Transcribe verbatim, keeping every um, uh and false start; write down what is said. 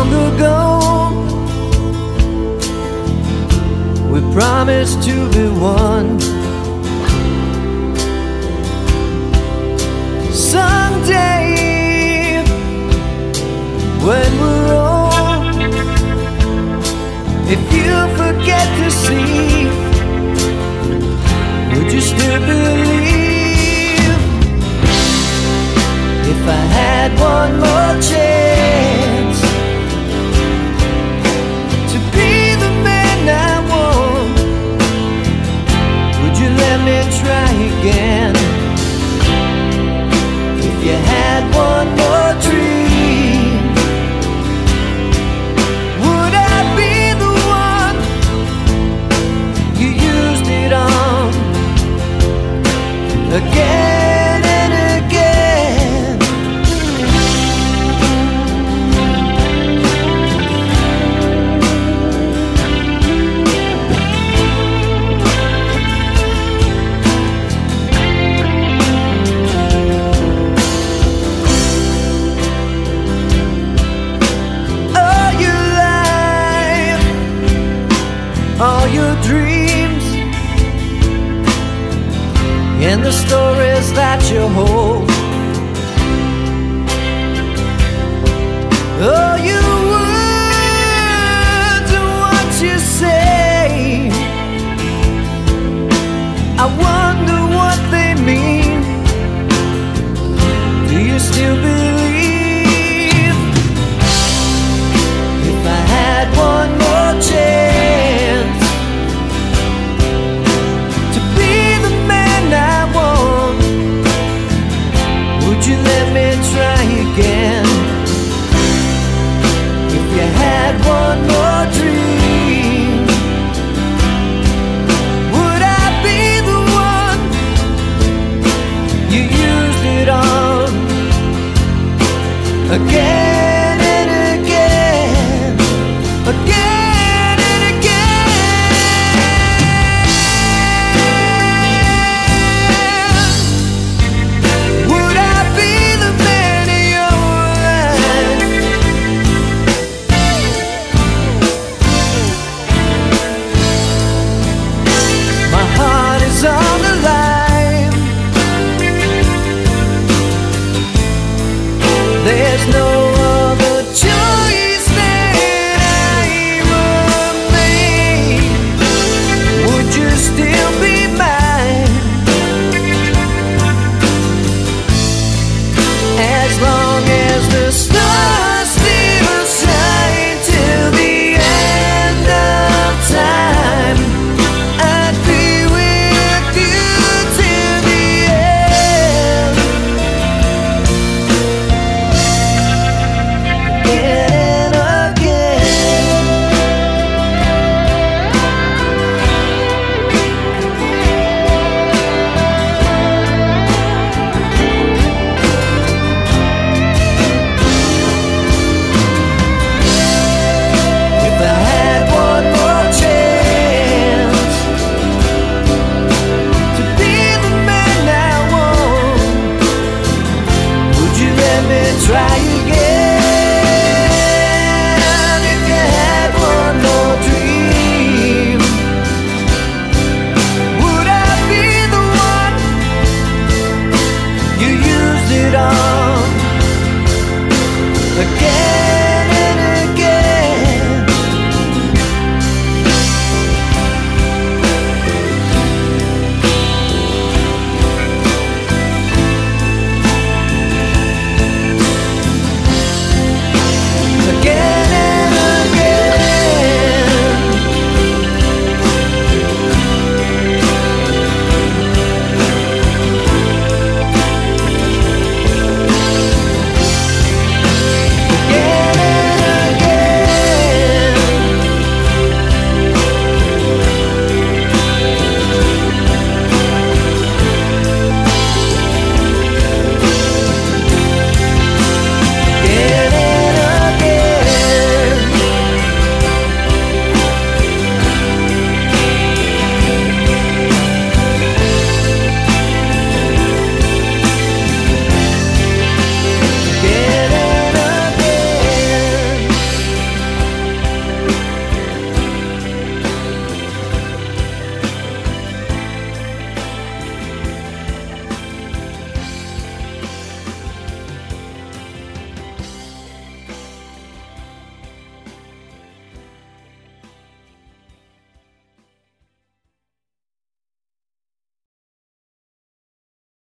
long ago we promised to be one. Someday when we're old, if you forget to see, would you still believe? If I had one more chance to be the man I want, would you let me try again? If you had one more dream, would I be the one you used it on again and again? All your dreams and the stories that you hold, oh, you